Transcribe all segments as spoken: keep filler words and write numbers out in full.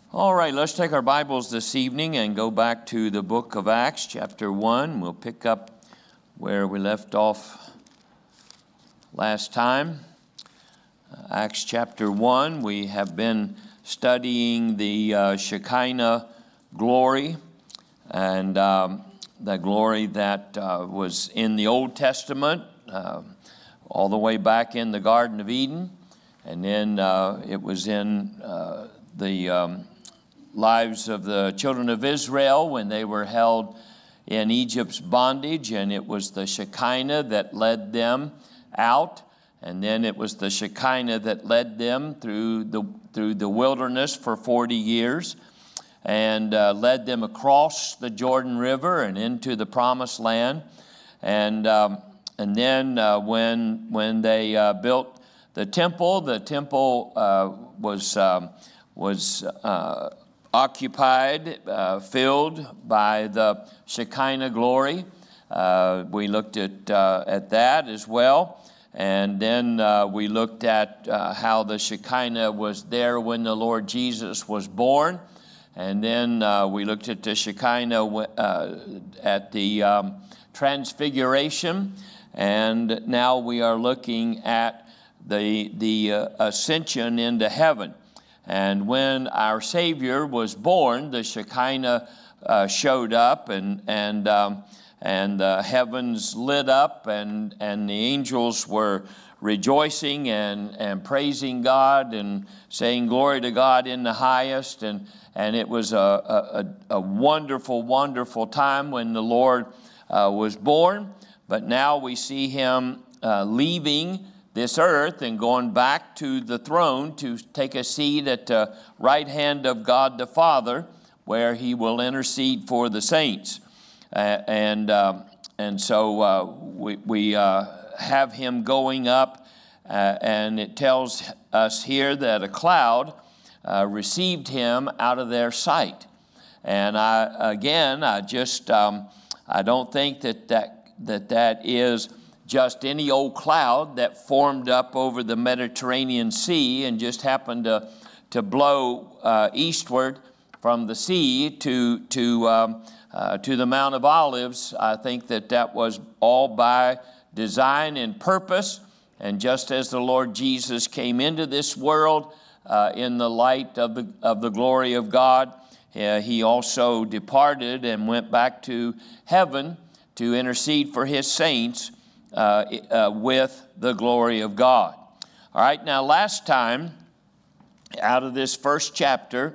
All right, let's take our Bibles this evening and go back to the book of Acts, chapter one. We'll pick up where we left off last time. Uh, Acts chapter one, we have been studying the uh, Shekinah glory and um, the glory that uh, was in the Old Testament, uh, all the way back in the Garden of Eden. And then uh, it was in uh, the um, lives of the children of Israel when they were held in Egypt's bondage, and it was the Shekinah that led them out, and then it was the Shekinah that led them through the through the wilderness for forty years, and uh, led them across the Jordan River and into the Promised Land, and um, and then uh, when when they uh, built the temple, the temple uh, was um, was uh, occupied, uh, filled by the Shekinah glory. Uh, we looked at uh, at that as well, and then uh, we looked at uh, how the Shekinah was there when the Lord Jesus was born, and then uh, we looked at the Shekinah uh, at the um, Transfiguration, and now we are looking at the the uh, ascension into heaven. And when our Savior was born, the Shekinah uh, showed up, and and um, and the heavens lit up, and and the angels were rejoicing and and praising God and saying glory to God in the highest. And and it was a a, a wonderful, wonderful time when the Lord uh, was born. But now we see him uh, leaving this earth and going back to the throne to take a seat at the right hand of God the Father, where he will intercede for the saints. Uh, and um, and so uh, we, we uh, have him going up, uh, and it tells us here that a cloud uh, received him out of their sight. And I again, I just um, I don't think that that that that is just any old cloud that formed up over the Mediterranean Sea and just happened to to blow uh, eastward from the sea to to um, uh, to the Mount of Olives. I think that that was all by design and purpose. And just as the Lord Jesus came into this world uh, in the light of the of the glory of God, uh, he also departed and went back to heaven to intercede for his saints Uh, uh, with the glory of God. All right, now last time, out of this first chapter,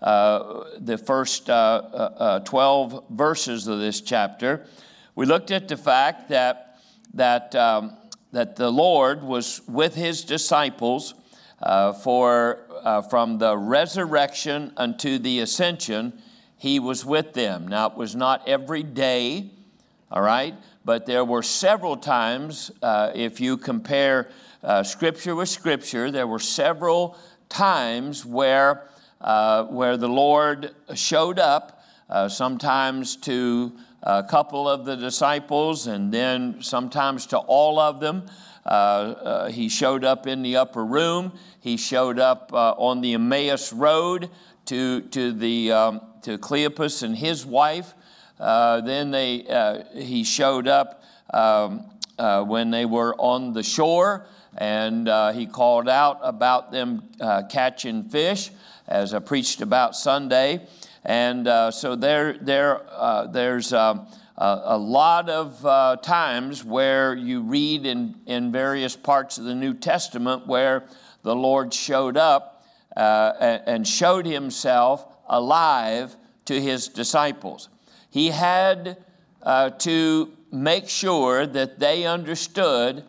uh, the first uh, uh, twelve verses of this chapter, we looked at the fact that that um, that the Lord was with his disciples uh, for uh, from the resurrection unto the ascension. He was with them. Now it was not every day, all right. But there were several times, uh, if you compare uh, Scripture with Scripture, there were several times where uh, where the Lord showed up, uh, sometimes to a couple of the disciples, and then sometimes to all of them. Uh, uh, he showed up in the upper room. He showed up uh, on the Emmaus Road to to the um, to Cleopas and his wife. Uh, then they, uh, he showed up um, uh, when they were on the shore, and uh, he called out about them uh, catching fish, as I preached about Sunday. And uh, so there, there, uh, there's um, a, a lot of uh, times where you read in, in various parts of the New Testament where the Lord showed up uh, and showed himself alive to his disciples. He had uh, to make sure that they understood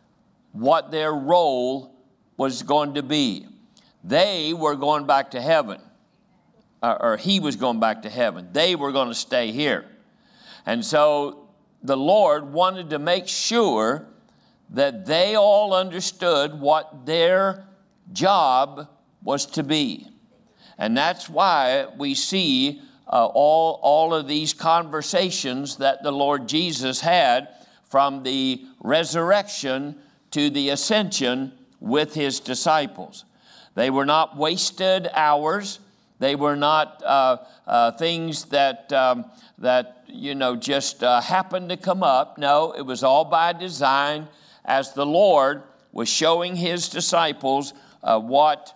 what their role was going to be. They were going back to heaven, or, or he was going back to heaven. They were going to stay here. And so the Lord wanted to make sure that they all understood what their job was to be. And that's why we see Uh, all, all of these conversations that the Lord Jesus had from the resurrection to the ascension with his disciples. They were not wasted hours. They were not uh, uh, things that, um, that you know, just uh, happened to come up. No, it was all by design, as the Lord was showing his disciples uh, what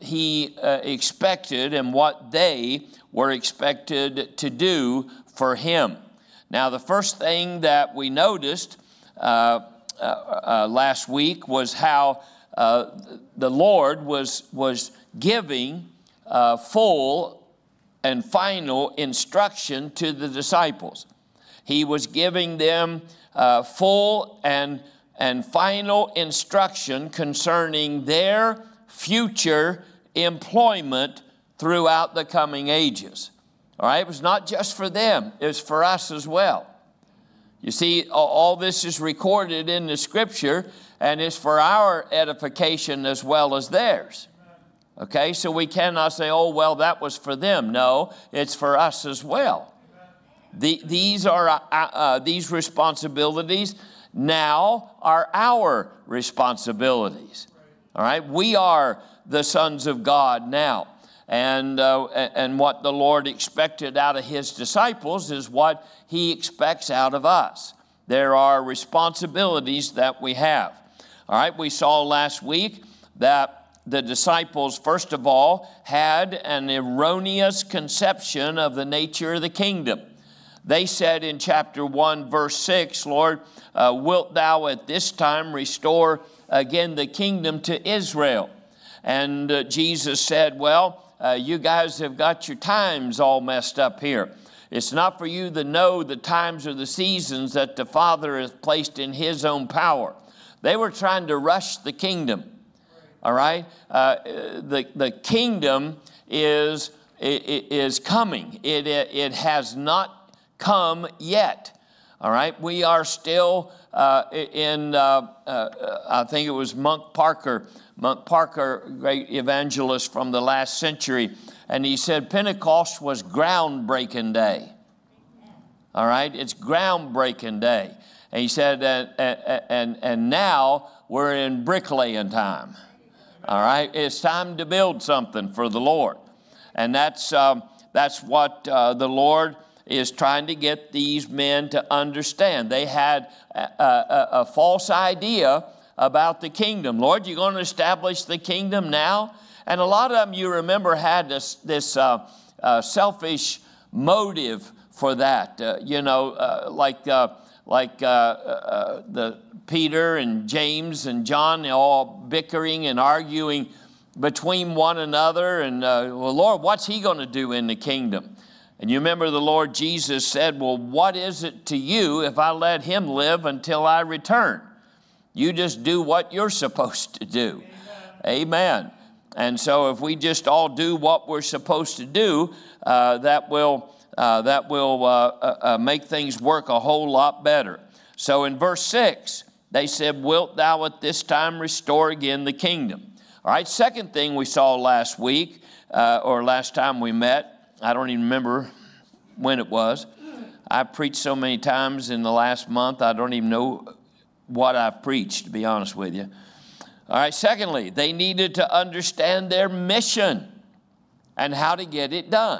he uh, expected and what they were expected to do for him. Now, the first thing that we noticed uh, uh, uh, last week was how uh, the Lord was, was giving uh, full and final instruction to the disciples. He was giving them uh, full and, and final instruction concerning their future employment throughout the coming ages. All right, it was not just for them, it was for us as well. You see, all this is recorded in the Scripture, and it's for our edification as well as theirs. Okay, so we cannot say, oh, well, that was for them. No, it's for us as well. The, these are uh, uh, these responsibilities now are our responsibilities. All right, we are the sons of God now. And, uh, and what the Lord expected out of his disciples is what he expects out of us. There are responsibilities that we have. All right, we saw last week that the disciples, first of all, had an erroneous conception of the nature of the kingdom. They said in chapter one, verse six, Lord, uh, wilt thou at this time restore again the kingdom to Israel? And uh, Jesus said, well, Uh, you guys have got your times all messed up here. It's not for you to know the times or the seasons that the Father has placed in his own power. They were trying to rush the kingdom. All right? Uh, the, the kingdom is, is coming. It, it has not come yet. All right? We are still uh, in, uh, uh, I think it was Monk Parker, Monk Parker, great evangelist from the last century, and he said Pentecost was groundbreaking day. All right, it's groundbreaking day. And he said, and, and, and now we're in bricklaying time. All right, it's time to build something for the Lord. And that's, um, that's what uh, the Lord is trying to get these men to understand. They had a, a, a false idea about the kingdom. Lord, you're going to establish the kingdom now? And a lot of them, you remember, had this, this uh, uh, selfish motive for that. Uh, you know, uh, like uh, like uh, uh, the Peter and James and John, they all bickering and arguing between one another. And, uh, well, Lord, what's he going to do in the kingdom? And you remember the Lord Jesus said, well, what is it to you if I let him live until I return? You just do what you're supposed to do. Amen. Amen. And so if we just all do what we're supposed to do, uh, that will, uh, that will uh, uh, make things work a whole lot better. So in verse six, they said, wilt thou at this time restore again the kingdom? All right, second thing we saw last week, uh, or last time we met, I don't even remember when it was. I preached so many times in the last month, I don't even know what I've preached, to be honest with you. All right, secondly, they needed to understand their mission and how to get it done.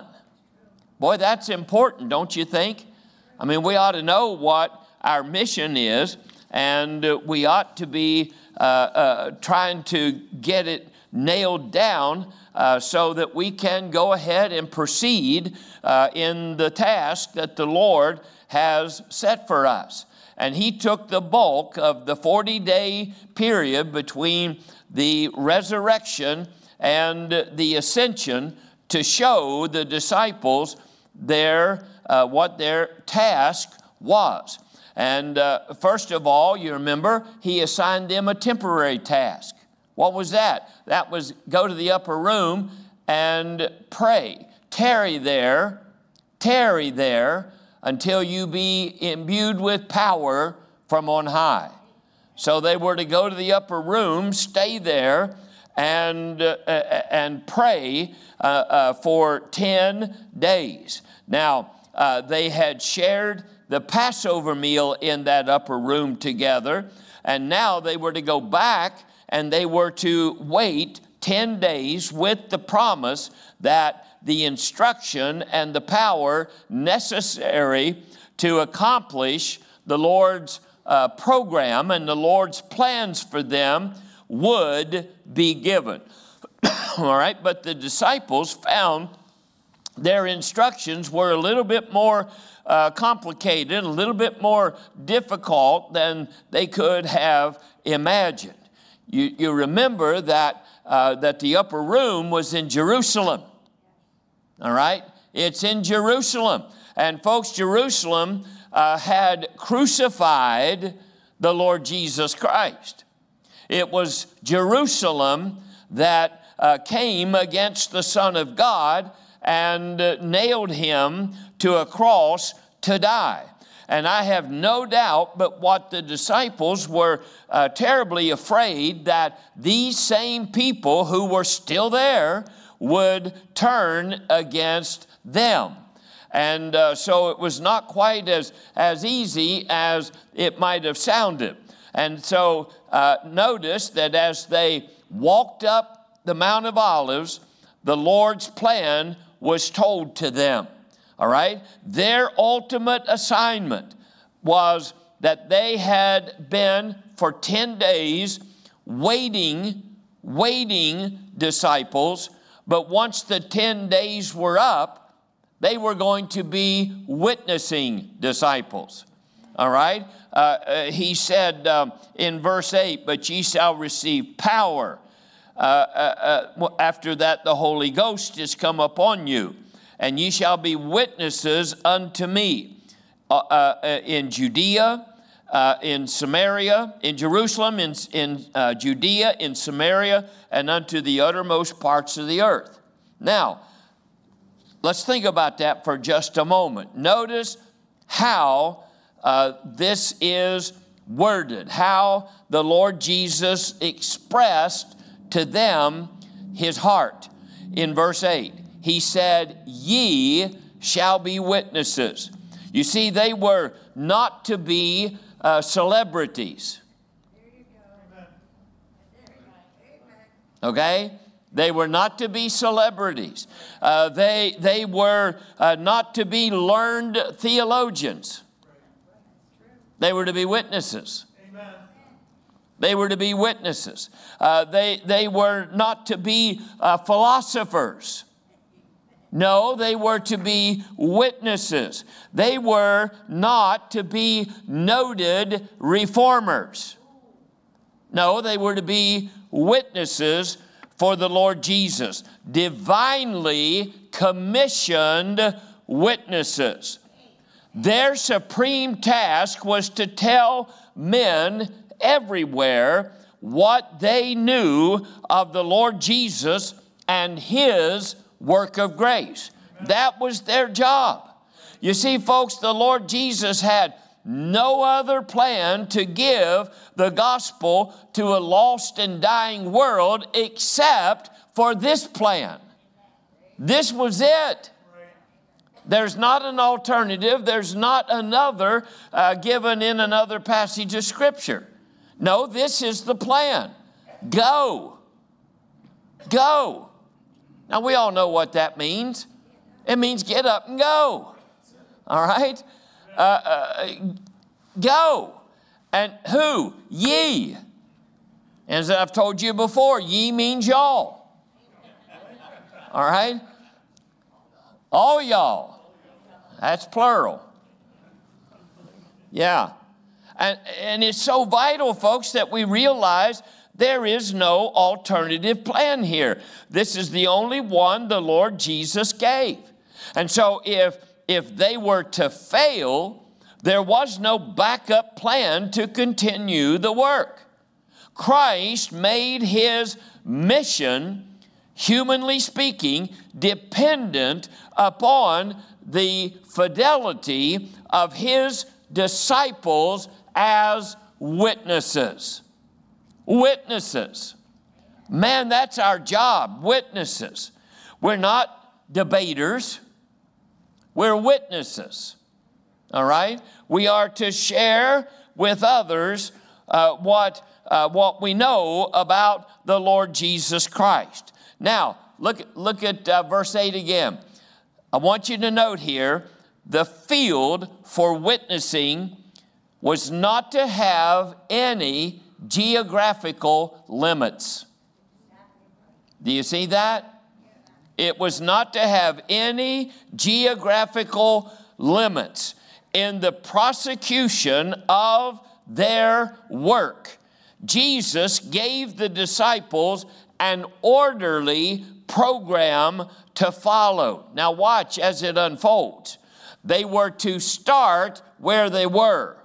Boy, that's important, don't you think? I mean, we ought to know what our mission is, and uh, we ought to be uh, uh, trying to get it nailed down uh, so that we can go ahead and proceed uh, in the task that the Lord has set for us. And he took the bulk of the forty-day period between the resurrection and the ascension to show the disciples their, uh, what their task was. And uh, first of all, you remember, he assigned them a temporary task. What was that? That was go to the upper room and pray. Tarry there, tarry there, until you be imbued with power from on high. So they were to go to the upper room, stay there, and, uh, and pray uh, uh, for ten days. Now, uh, they had shared the Passover meal in that upper room together, and now they were to go back and they were to wait ten days with the promise that the instruction and the power necessary to accomplish the Lord's uh, program and the Lord's plans for them would be given. All right, but the disciples found their instructions were a little bit more uh, complicated, a little bit more difficult than they could have imagined. You, you remember that, uh, that the upper room was in Jerusalem. All right? It's in Jerusalem. And folks, Jerusalem uh, had crucified the Lord Jesus Christ. It was Jerusalem that uh, came against the Son of God and uh, nailed him to a cross to die. And I have no doubt but what the disciples were uh, terribly afraid that these same people who were still there would turn against them. And uh, so it was not quite as, as easy as it might have sounded. And so uh, notice that as they walked up the Mount of Olives, the Lord's plan was told to them. All right? Their ultimate assignment was that they had been for ten days waiting, waiting disciples, but once the ten days were up, they were going to be witnessing disciples. All right? Uh, uh, he said um, in verse eight, but ye shall receive power. Uh, uh, uh, after that, the Holy Ghost is come upon you, and ye shall be witnesses unto me uh, uh, in Judea, uh, in Samaria, in Jerusalem, in, in uh, Judea, in Samaria, and unto the uttermost parts of the earth. Now, let's think about that for just a moment. Notice how uh, this is worded, how the Lord Jesus expressed to them his heart. In verse eight, he said, ye shall be witnesses. You see, they were not to be uh, celebrities. Okay? They were not to be celebrities. Uh, they, they were uh, not to be learned theologians. They were to be witnesses. They were to be witnesses. Uh, they, they were not to be uh, philosophers. No, they were to be witnesses. They were not to be noted reformers. No, they were to be witnesses for the Lord Jesus. Divinely commissioned witnesses. Their supreme task was to tell men everywhere what they knew of the Lord Jesus and his work of grace. That was their job. You see, folks, the Lord Jesus had no other plan to give the gospel to a lost and dying world except for this plan. This was it. There's not an alternative. There's not another uh, given in another passage of Scripture. No, this is the plan. Go. Go. Now, we all know what that means. It means get up and go. All right? Uh, uh, go. And who? Ye. As I've told you before, ye means y'all. All right? All y'all. That's plural. Yeah. And, and it's so vital, folks, that we realize there is no alternative plan here. This is the only one the Lord Jesus gave. And so if, if they were to fail, there was no backup plan to continue the work. Christ made his mission, humanly speaking, dependent upon the fidelity of his disciples as witnesses. Witnesses. Man, that's our job, witnesses. We're not debaters. We're witnesses. All right? We are to share with others uh, what, uh, what we know about the Lord Jesus Christ. Now, look, look at uh, verse eight again. I want you to note here, the field for witnessing was not to have any geographical limits. Do you see that? It was not to have any geographical limits in the prosecution of their work. Jesus gave the disciples an orderly program to follow. Now watch as it unfolds. They were to start where they were.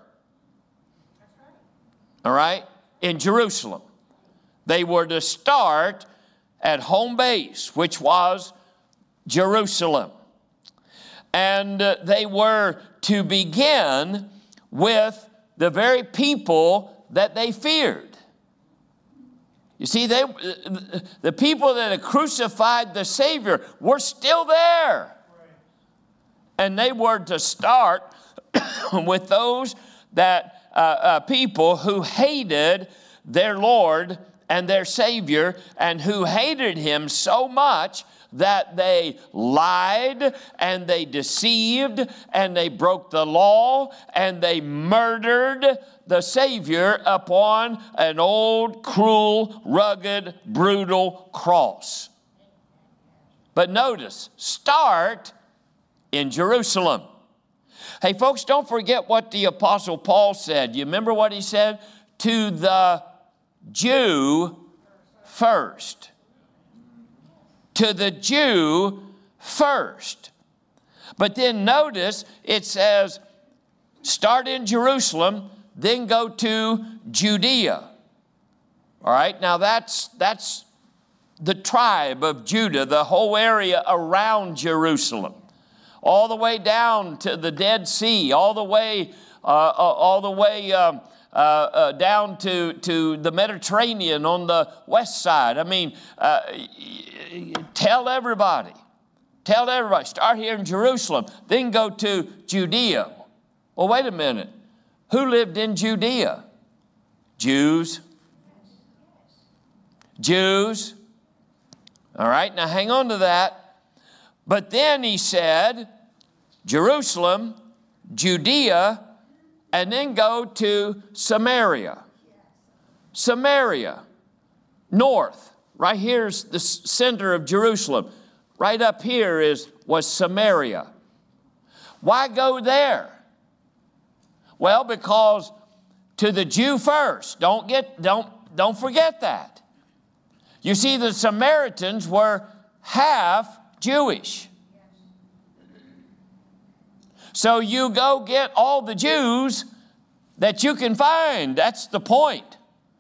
All right? In Jerusalem. They were to start at home base, which was Jerusalem. And uh, they were to begin with the very people that they feared. You see, they, the people that had crucified the Savior were still there. And they were to start with those that uh, uh, people who hated their Lord and their Savior, and who hated him so much that they lied and they deceived and they broke the law and they murdered the Savior upon an old, cruel, rugged, brutal cross. But notice, start in Jerusalem. Hey, folks, don't forget what the Apostle Paul said. You remember what he said? To the Jew first. To the Jew first. But then notice it says, start in Jerusalem, then go to Judea. All right, now that's, that's the tribe of Judah, the whole area around Jerusalem. All the way down to the Dead Sea, all the way, uh, all the way um, uh, uh, down to, to the Mediterranean on the west side. I mean, uh, tell everybody, tell everybody, start here in Jerusalem, then go to Judea. Well, wait a minute. Who lived in Judea? Jews. Jews. All right, now hang on to that. But then he said, Jerusalem, Judea, and then go to Samaria. Samaria, north. Right here's the center of Jerusalem. Right up here is was Samaria. Why go there? Well, because to the Jew first. Don't get, don't, don't forget that. You see, the Samaritans were half Jewish. So you go get all the Jews that you can find. That's the point.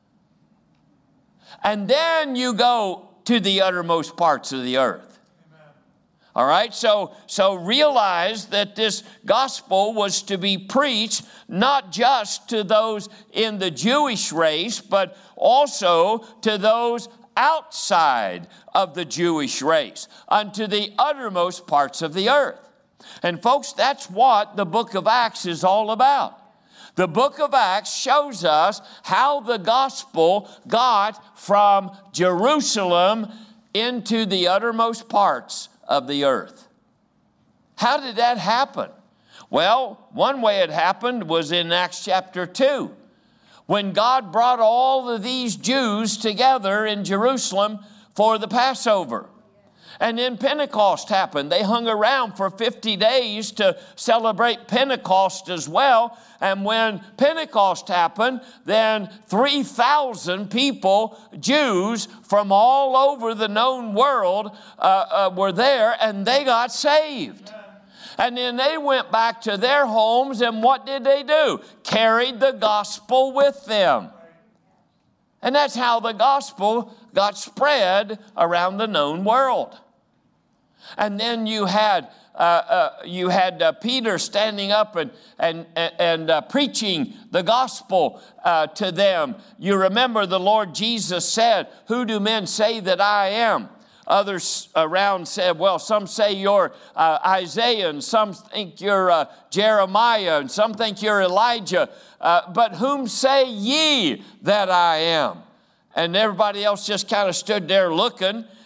And then you go to the uttermost parts of the earth. Amen. All right, so, so realize that this gospel was to be preached not just to those in the Jewish race, but also to those outside of the Jewish race, unto the uttermost parts of the earth. And folks, that's what the book of Acts is all about. The book of Acts shows us how the gospel got from Jerusalem into the uttermost parts of the earth. How did that happen? Well, one way it happened was in Acts chapter two. When God brought all of these Jews together in Jerusalem for the Passover. And then Pentecost happened. They hung around for fifty days to celebrate Pentecost as well. And when Pentecost happened, then three thousand people, Jews from all over the known world, uh, uh, were there, and they got saved. And then they went back to their homes, and what did they do? Carried the gospel with them. And that's how the gospel got spread around the known world. And then you had uh, uh, you had uh, Peter standing up and and and uh, preaching the gospel uh, to them. You remember the Lord Jesus said, "Who do men say that I am?" Others around said, well, some say you're uh, Isaiah, and some think you're uh, Jeremiah, and some think you're Elijah. Uh, but whom say ye that I am? And everybody else just kind of stood there looking.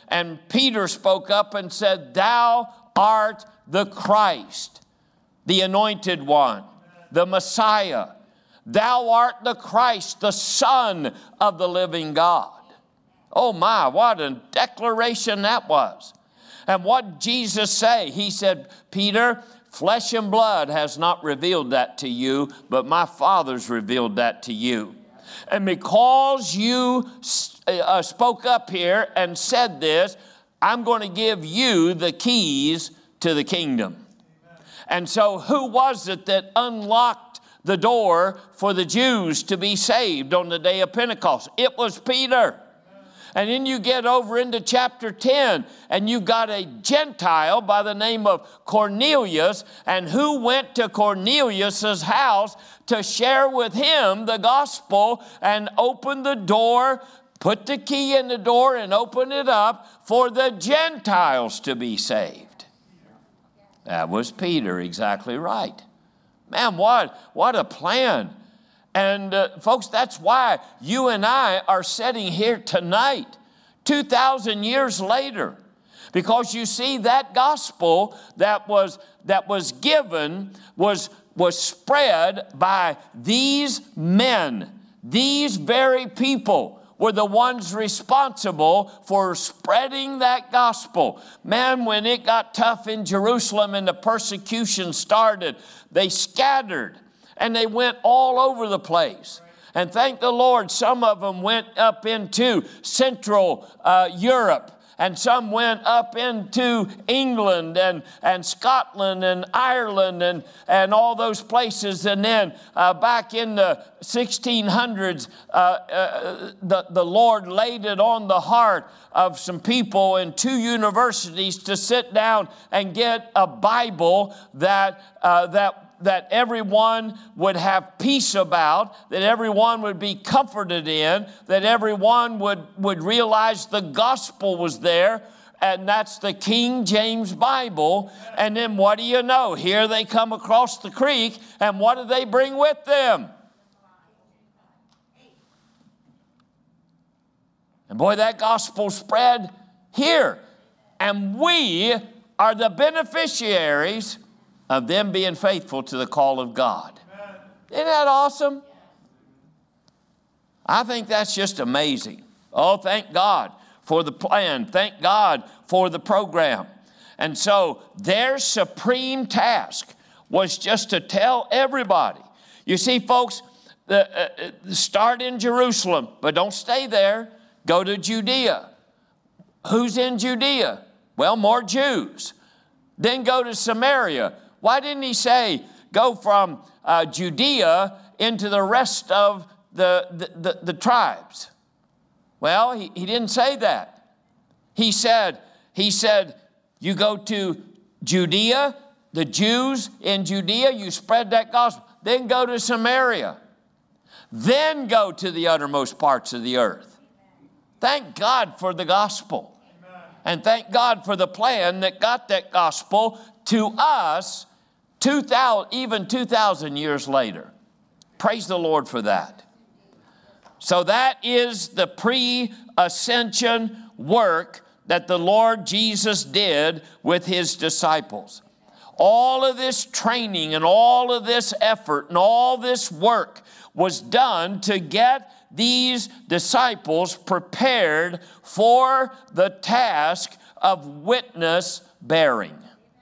and Peter spoke up and said, "Thou art the Christ, the anointed one, the Messiah. Thou art the Christ, the Son of the living God." Oh my, what a declaration that was. And what did Jesus say? He said, "Peter, flesh and blood has not revealed that to you, but my Father's revealed that to you. And because you uh, spoke up here and said this, I'm going to give you the keys to the kingdom." And so who was it that unlocked the door for the Jews to be saved on the day of Pentecost? It was Peter. And then you get over into chapter ten, and you've got a Gentile by the name of Cornelius, and who went to Cornelius's house to share with him the gospel and open the door, put the key in the door and open it up for the Gentiles to be saved. That was Peter, exactly right. Man, what, what a plan. And uh, folks, that's why you and I are sitting here tonight, two thousand years later. Because you see, that gospel that was, that was given was, was spread by these men. These very people were the ones responsible for spreading that gospel. Man, when it got tough in Jerusalem and the persecution started, they scattered. And they went all over the place. And thank the Lord, some of them went up into Central uh, Europe. And some went up into England and, and Scotland and Ireland and, and all those places. And then uh, back in the sixteen hundreds, uh, uh, the, the Lord laid it on the heart of some people in two universities to sit down and get a Bible that uh, that that everyone would have peace about, that everyone would be comforted in, that everyone would, would realize the gospel was there, and that's the King James Bible. And then what do you know? Here they come across the creek, and what do they bring with them? And boy, that gospel spread here. And we are the beneficiaries of them being faithful to the call of God. Amen. Isn't that awesome? I think that's just amazing. Oh, thank God for the plan. Thank God for the program. And so their supreme task was just to tell everybody. You see, folks, the, uh, start in Jerusalem, but don't stay there. Go to Judea. Who's in Judea? Well, more Jews. Then go to Samaria. Why didn't he say, go from uh, Judea into the rest of the, the, the, the tribes? Well, he, he didn't say that. He said, he said, you go to Judea, the Jews in Judea, you spread that gospel. Then go to Samaria. Then go to the uttermost parts of the earth. Thank God for the gospel. Amen. And thank God for the plan that got that gospel to us two thousand, even two thousand years later. Praise the Lord for that. So that is the pre-ascension work that the Lord Jesus did with his disciples. All of this training and all of this effort and all this work was done to get these disciples prepared for the task of witness bearing.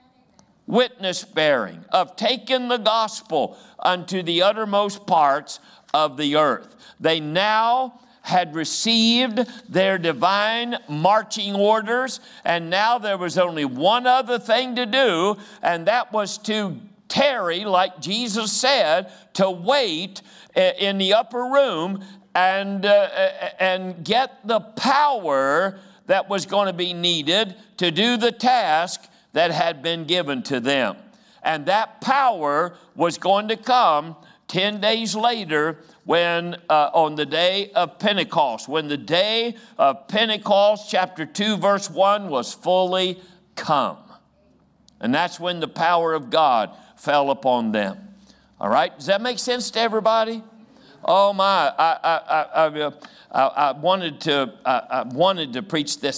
Witness bearing, of taking the gospel unto the uttermost parts of the earth. They now had received their divine marching orders, and now there was only one other thing to do, and that was to tarry, like Jesus said, to wait in the upper room and, uh, and get the power that was going to be needed to do the task that had been given to them. And that power was going to come ten days later when, uh, on the day of Pentecost, when the day of Pentecost, chapter two, verse one, was fully come. And that's when the power of God fell upon them. All right, does that make sense to everybody? Oh my, I, I, I, I, I wanted to, I, I wanted to preach this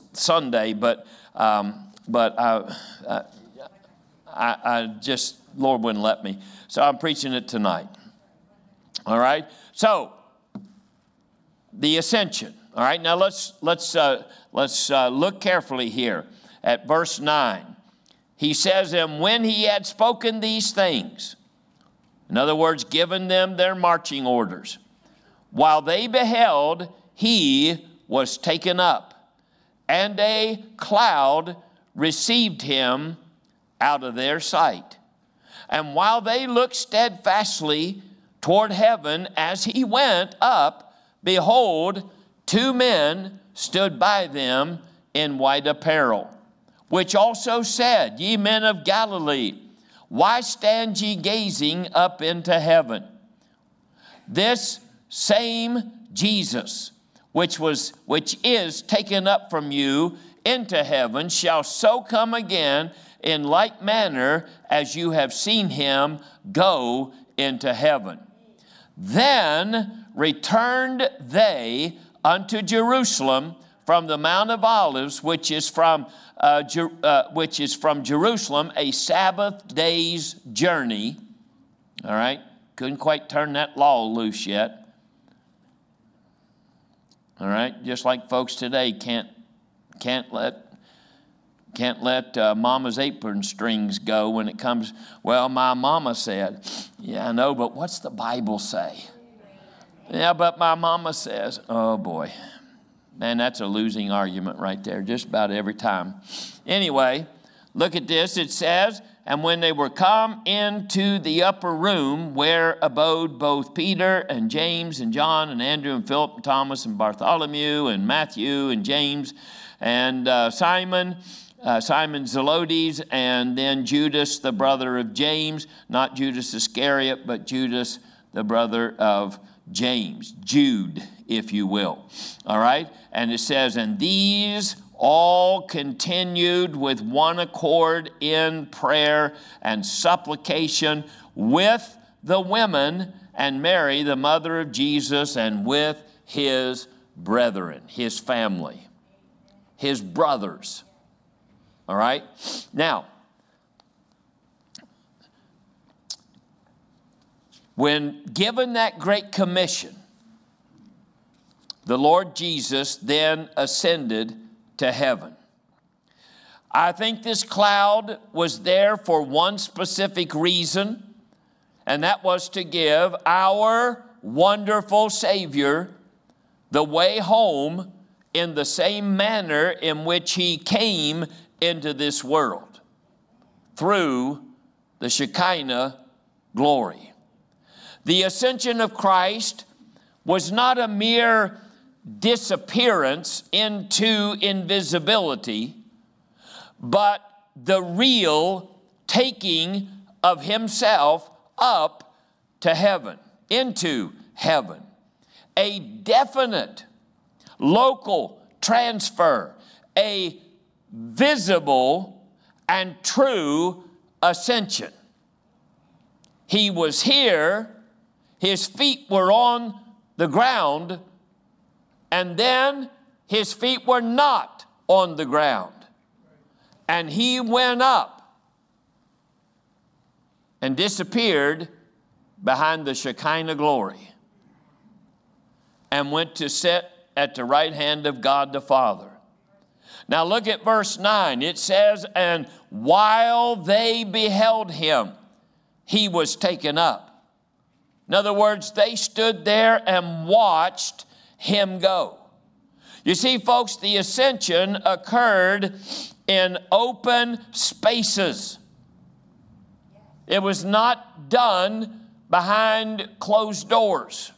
Sunday, but um, but I, I, I just, Lord wouldn't let me. So I'm preaching it tonight. All right? So, the ascension. All right? Now let's, let's, uh, let's uh, look carefully here at verse nine. He says, and when he had spoken these things, in other words, given them their marching orders, while they beheld, he was taken up, and a cloud received him out of their sight. And while they looked steadfastly toward heaven as he went up, behold, two men stood by them in white apparel, which also said, ye men of Galilee, why stand ye gazing up into heaven? This same Jesus, which was, which is taken up from you into heaven, shall so come again in like manner as you have seen him go into heaven. Then returned they unto Jerusalem from the Mount of Olives, which is from uh, Jer- uh, which is from Jerusalem, a Sabbath day's journey. All right, couldn't quite turn that law loose yet. All right, just like folks today can't can't let can't let uh, mama's apron strings go when it comes. Well, my mama said, yeah, I know, but what's the Bible say? Yeah, but my mama says, oh boy. Man, that's a losing argument right there, just about every time. Anyway, look at this. It says, and when they were come into the upper room where abode both Peter and James and John and Andrew and Philip and Thomas and Bartholomew and Matthew and James and uh, Simon, uh, Simon Zelotes, and then Judas, the brother of James, not Judas Iscariot, but Judas, the brother of James, Jude, if you will. All right? And it says, and these all continued with one accord in prayer and supplication with the women and Mary, the mother of Jesus, and with his brethren, his family, his brothers. All right? Now, when given that great commission, the Lord Jesus then ascended to heaven. I think this cloud was there for one specific reason, and that was to give our wonderful Savior the way home in the same manner in which he came into this world, through the Shekinah glory. The ascension of Christ was not a mere disappearance into invisibility, but the real taking of himself up to heaven, into heaven. A definite local transfer, a visible and true ascension. He was here, his feet were on the ground, and then his feet were not on the ground. And he went up and disappeared behind the Shekinah glory and went to sit at the right hand of God the Father. Now look at verse nine. It says, and while they beheld him, he was taken up. In other words, they stood there and watched him go. You see, folks, the ascension occurred in open spaces. It was not done behind closed doors.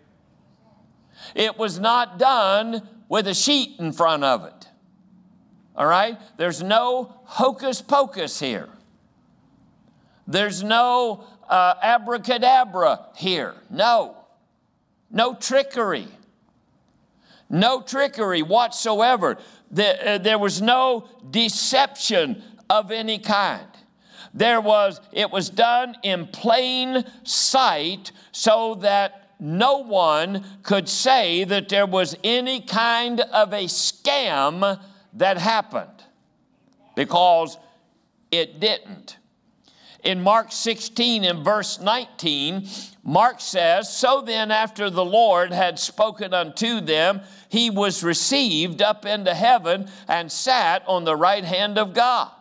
It was not done with a sheet in front of it. All right? There's no hocus pocus here. There's no uh, abracadabra here. No. No trickery. No trickery whatsoever. The, uh, there was no deception of any kind. There was, it was done in plain sight so that no one could say that there was any kind of a scam that happened, because it didn't. In Mark sixteen and verse nineteen, Mark says, "So then after the Lord had spoken unto them, he was received up into heaven and sat on the right hand of God."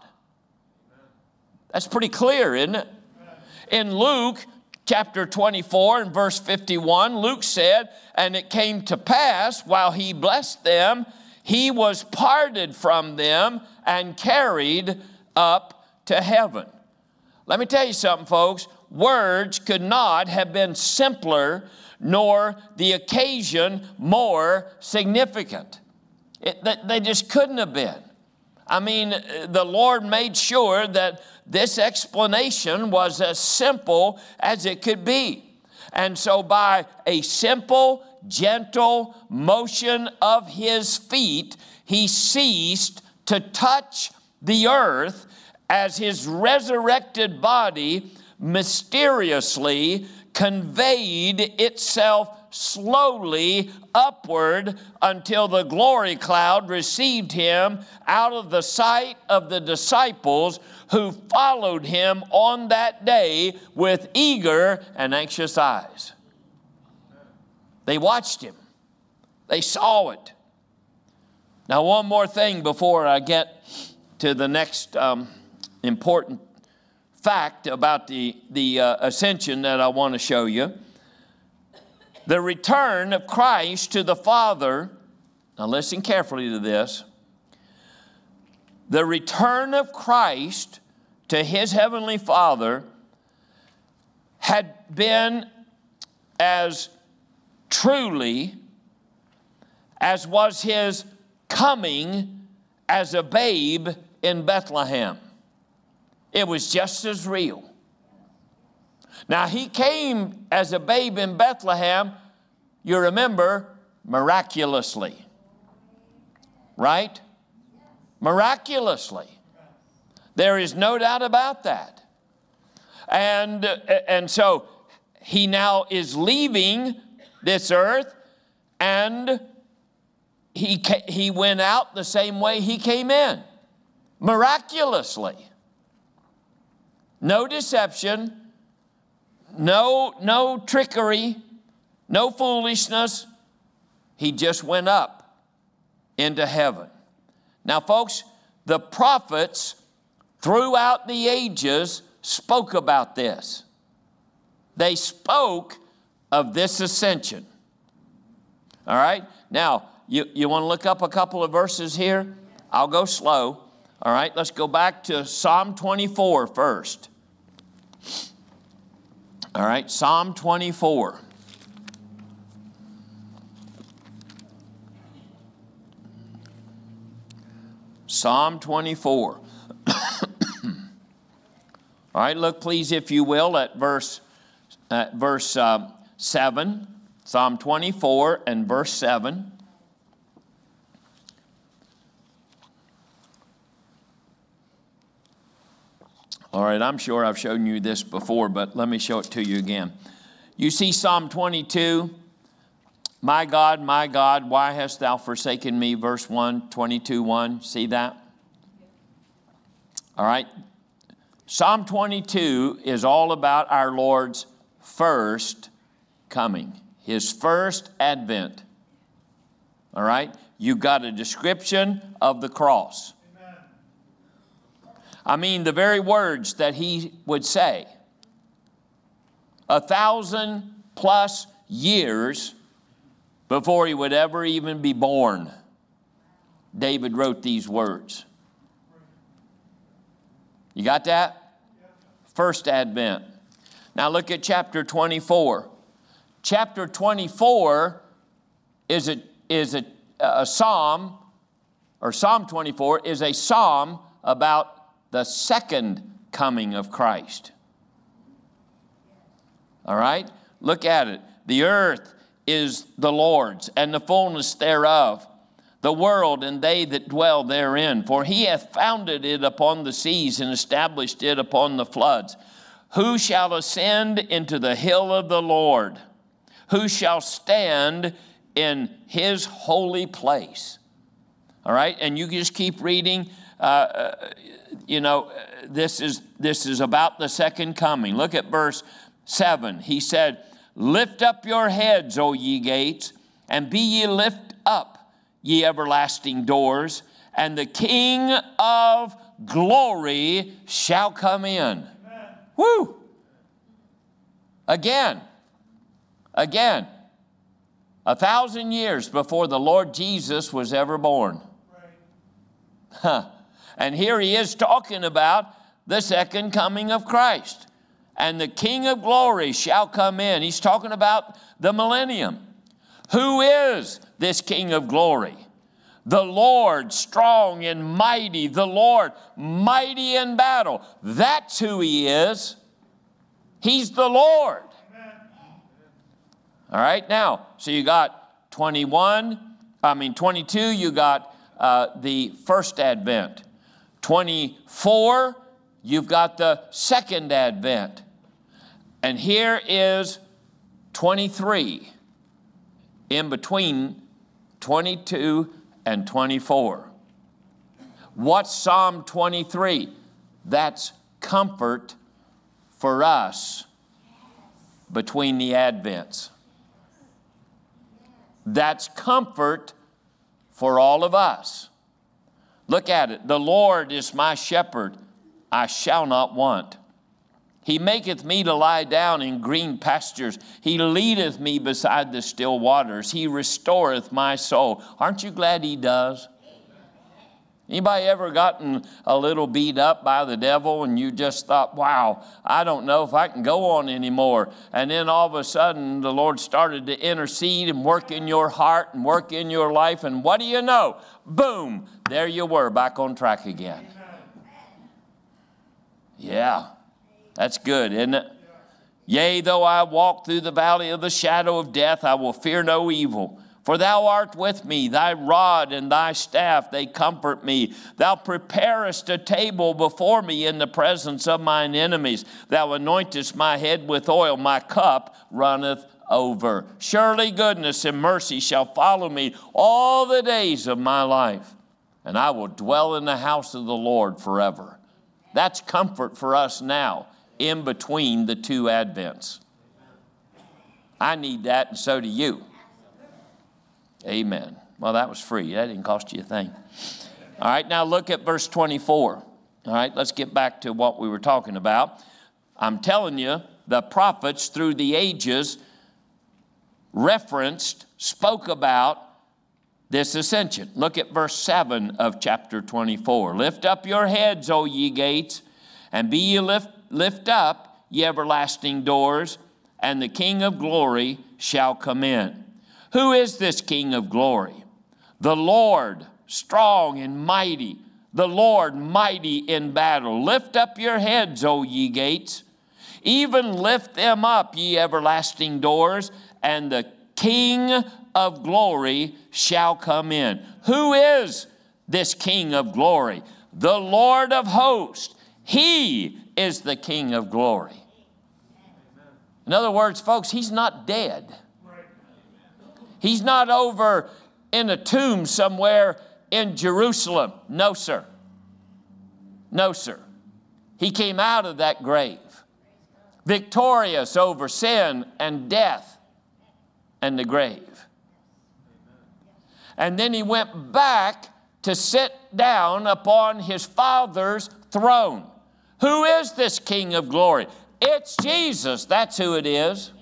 That's pretty clear, isn't it? In Luke chapter twenty-four and verse fifty-one, Luke said, "And it came to pass, while he blessed them, he was parted from them and carried up to heaven." Let me tell you something, folks. Words could not have been simpler, nor the occasion more significant. It, they just couldn't have been. I mean, the Lord made sure that this explanation was as simple as it could be. And so by a simple, gentle motion of his feet, he ceased to touch the earth as his resurrected body mysteriously conveyed itself slowly upward until the glory cloud received him out of the sight of the disciples who followed him on that day with eager and anxious eyes. They watched him. They saw it. Now, one more thing before I get to the next um, important fact about the, the uh, ascension that I want to show you. The return of Christ to the Father, now listen carefully to this. The return of Christ to his heavenly Father had been as truly as was his coming as a babe in Bethlehem. It was just as real. Now, he came as a babe in Bethlehem, you remember, miraculously. Right? Miraculously. There is no doubt about that. And, and so he now is leaving this earth, and he, he went out the same way he came in. Miraculously. No deception, no, no trickery, no foolishness. He just went up into heaven. Now, folks, the prophets throughout the ages spoke about this. They spoke of this ascension. All right? Now, you, you want to look up a couple of verses here? I'll go slow. All right, let's go back to Psalm twenty-four first. All right, Psalm twenty-four. Psalm twenty-four. All right, look please, if you will, at verse, at verse uh, seven. Psalm twenty-four and verse seven. All right, I'm sure I've shown you this before, but let me show it to you again. You see Psalm twenty-two, "My God, my God, why hast thou forsaken me?" Verse one, twenty-two, one. See that? All right. Psalm twenty-two is all about our Lord's first coming, his first advent. All right. You got a description of the cross. I mean, the very words that he would say. A thousand plus years before he would ever even be born, David wrote these words. You got that? First advent. Now look at chapter twenty-four. Chapter twenty-four is a, is a, a psalm, or Psalm twenty-four is a psalm about the second coming of Christ. All right? Look at it. The earth is the Lord's, and the fullness thereof, the world and they that dwell therein. For he hath founded it upon the seas and established it upon the floods. Who shall ascend into the hill of the Lord? Who shall stand in his holy place? All All right, and you just keep reading. Uh, you know, this is this is about the second coming. Look at verse seven. He said, "Lift up your heads, O ye gates, and be ye lift up, ye everlasting doors, and the King of glory shall come in." Amen. Woo! Again, again, a thousand years before the Lord Jesus was ever born. Huh. And here he is talking about the second coming of Christ. And the King of glory shall come in. He's talking about the millennium. Who is this King of glory? The Lord strong and mighty. The Lord mighty in battle. That's who he is. He's the Lord. Amen. All right, now, so you got twenty-one, I mean twenty-two, you got uh, the first advent. twenty-four, you've got the second advent. And here is twenty-three, in between twenty-two and twenty-four. What's Psalm twenty-three? That's comfort for us between the advents. That's comfort for all of us. Look at it. The Lord is my shepherd, I shall not want. He maketh me to lie down in green pastures. He leadeth me beside the still waters. He restoreth my soul. Aren't you glad he does? Anybody ever gotten a little beat up by the devil and you just thought, wow, I don't know if I can go on anymore. And then all of a sudden the Lord started to intercede and work in your heart and work in your life. And what do you know? Boom, there you were back on track again. Yeah, that's good, isn't it? Yea, though I walk through the valley of the shadow of death, I will fear no evil. For thou art with me, thy rod and thy staff, they comfort me. Thou preparest a table before me in the presence of mine enemies. Thou anointest my head with oil, my cup runneth over. Surely goodness and mercy shall follow me all the days of my life, and I will dwell in the house of the Lord forever. That's comfort for us now, in between the two advents. I need that, and so do you. Amen. Well, that was free. That didn't cost you a thing. All right, now look at verse twenty-four. All right, let's get back to what we were talking about. I'm telling you, the prophets through the ages referenced, spoke about this ascension. Look at verse seven of chapter twenty-four. Lift up your heads, O ye gates, and be ye lift, lift up, ye everlasting doors, and the King of glory shall come in. Who is this King of glory? The Lord, strong and mighty, the Lord mighty in battle. Lift up your heads, O ye gates, even lift them up, ye everlasting doors, and the King of glory shall come in. Who is this King of glory? The Lord of hosts. He is the King of glory. In other words, folks, he's not dead. He's not over in a tomb somewhere in Jerusalem. No, sir. No, sir. He came out of that grave, victorious over sin and death and the grave. And then he went back to sit down upon his Father's throne. Who is this King of glory? It's Jesus. That's who it is.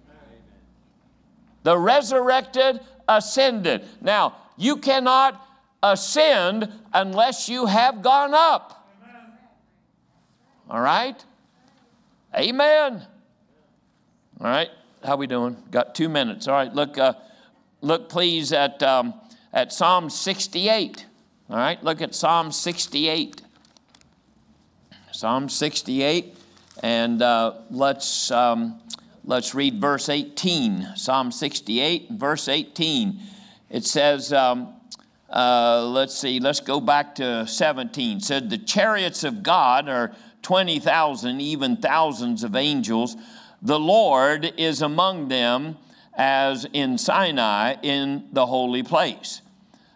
The resurrected, ascended. Now, you cannot ascend unless you have gone up. Amen. All right? Amen. All right, how we doing? Got two minutes. All right, look, uh, look please at, um, at Psalm sixty-eight. All right, look at Psalm sixty-eight. Psalm sixty-eight, and uh, let's... Um, Let's read verse eighteen, Psalm sixty-eight, verse eighteen. It says, um, uh, let's see, let's go back to seventeen. It said, the chariots of God are twenty thousand, even thousands of angels. The Lord is among them as in Sinai in the holy place.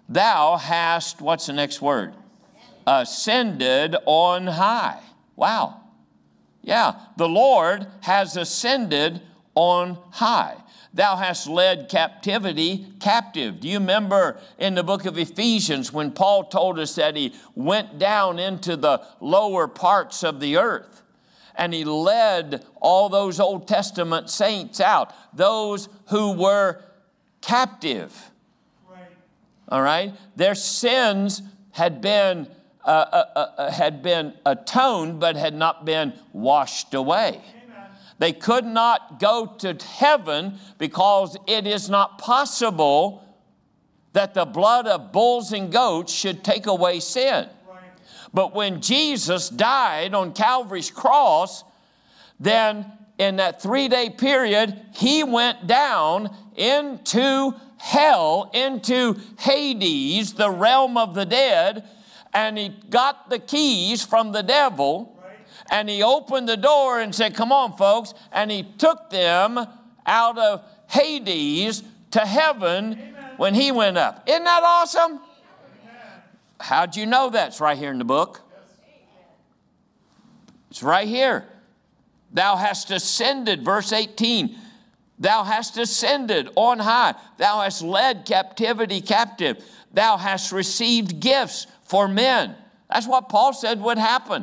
thou hast, what's the next word? Ascended on high. Wow. Yeah, the Lord has ascended on high. Thou hast led captivity captive. Do you remember in the book of Ephesians when Paul told us that he went down into the lower parts of the earth and he led all those Old Testament saints out, those who were captive. Right. All right? Their sins had been uh, uh, uh, had been atoned but had not been washed away. They could not go to heaven because it is not possible that the blood of bulls and goats should take away sin. Right. But when Jesus died on Calvary's cross, then in that three-day period, he went down into hell, into Hades, the realm of the dead, and he got the keys from the devil. And he opened the door and said, come on, folks. And he took them out of Hades to heaven. Amen. When he went up. Isn't that awesome? Amen. How'd you know that? It's right here in the book. It's right here. Thou hast ascended, verse eighteen. Thou hast ascended on high. Thou hast led captivity captive. Thou hast received gifts for men. That's what Paul said would happen.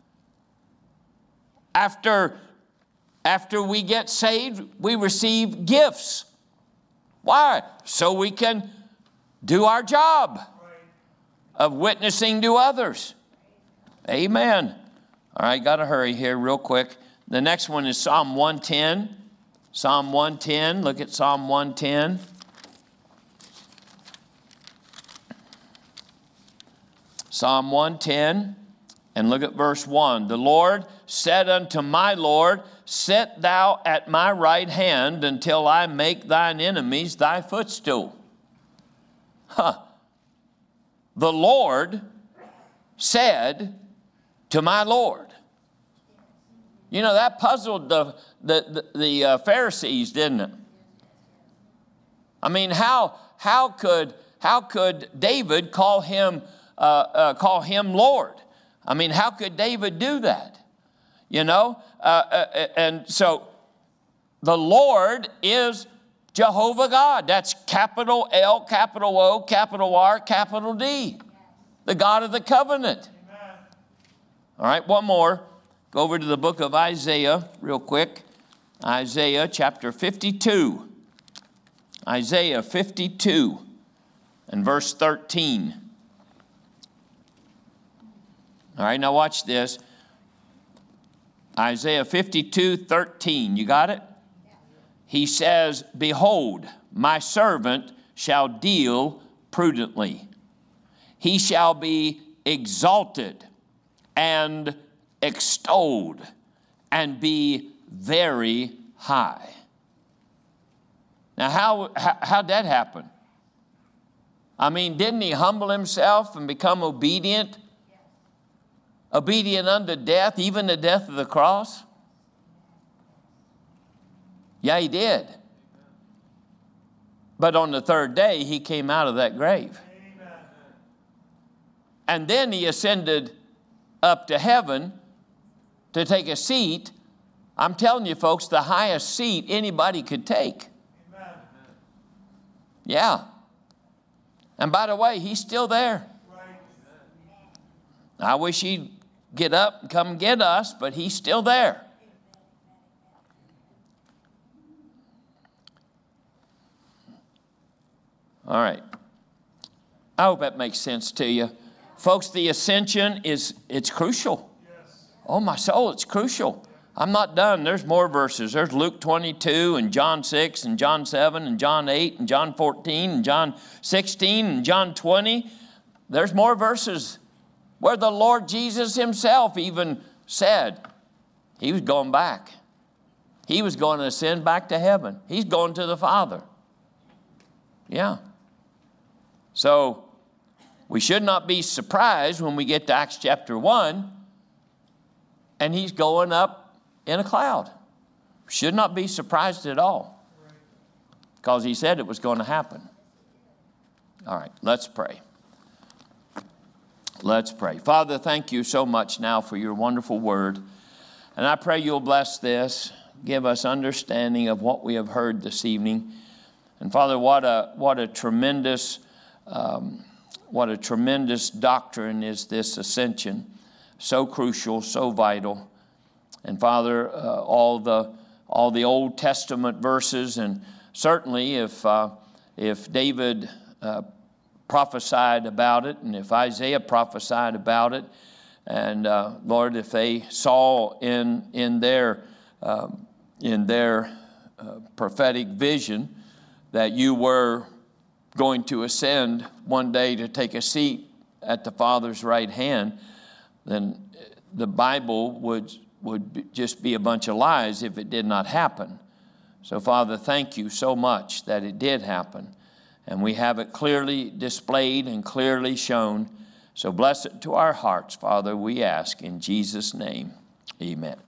After, after we get saved, we receive gifts. Why? So we can do our job of witnessing to others. Amen. All right, got to hurry here real quick. The next one is Psalm one ten. Psalm one ten, look at Psalm one ten. Psalm one ten. And look at verse one. The Lord said unto my Lord, sit thou at my right hand until I make thine enemies thy footstool. Huh. The Lord said to my Lord. You know, that puzzled the, the, the, the uh, Pharisees, didn't it? I mean, how, how, could, how could David call him, uh, uh, call him Lord? I mean, how could David do that? You know, uh, uh, and so the Lord is Jehovah God. That's capital L, capital O, capital R, capital D. The God of the covenant. Amen. All right, one more. Go over to the book of Isaiah real quick. Isaiah chapter fifty-two. Isaiah fifty-two and verse thirteen. All right, now watch this. Isaiah fifty-two, thirteen. You got it? He says, behold, my servant shall deal prudently. He shall be exalted and extolled and be very high. Now, how, how, how'd that happen? I mean, didn't he humble himself and become obedient? Obedient unto death, even the death of the cross? Yeah, he did. But on the third day, he came out of that grave. Amen. And then he ascended up to heaven to take a seat. I'm telling you, folks, the highest seat anybody could take. Amen. Yeah. And by the way, he's still there. Right. I wish he'd get up and come get us, but he's still there. All right. I hope that makes sense to you. Folks, the ascension is, it's crucial. Yes. Oh, my soul, it's crucial. I'm not done. There's more verses. There's Luke twenty-two and John six and John seven and John eight and John fourteen and John sixteen and John twenty. There's more verses where the Lord Jesus himself even said he was going back. He was going to ascend back to heaven. He's going to the Father. Yeah. So we should not be surprised when we get to Acts chapter one and he's going up in a cloud. Should not be surprised at all because he said it was going to happen. All right, let's pray. Let's pray. Father, thank you so much now for your wonderful word. And I pray you'll bless this, give us understanding of what we have heard this evening. And Father, what a what a tremendous um, what a tremendous doctrine is this ascension. So crucial, so vital. And Father, uh, all the all the Old Testament verses, and certainly if uh, if David uh, prophesied about it, and if Isaiah prophesied about it, and uh, Lord, if they saw in in their uh, in their uh, prophetic vision that you were going to ascend one day to take a seat at the Father's right hand, then the Bible would would be, just be a bunch of lies if it did not happen. So Father, thank you so much that it did happen. And we have it clearly displayed and clearly shown. So bless it to our hearts, Father, we ask in Jesus' name. Amen.